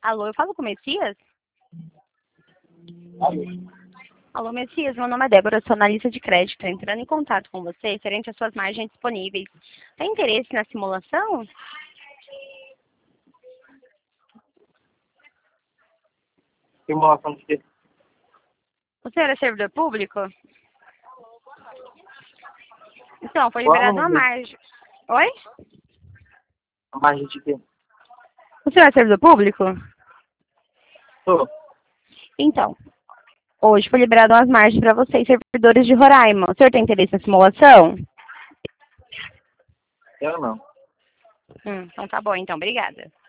Alô, eu falo com o Messias? Alô. Alô, Messias, meu nome é Débora, eu sou analista de crédito, entrando em contato com você referente às suas margens disponíveis. Tem interesse na simulação? Simulação de quê? O senhor é servidor público? Então, foi Qual é o liberada uma nome dele? margem. Oi? A margem de quê? O senhor é servidor público? Sou. Então, hoje foi liberado umas margens para vocês, servidores de Roraima. O senhor tem interesse na simulação? Eu não. Então tá bom, então. Obrigada.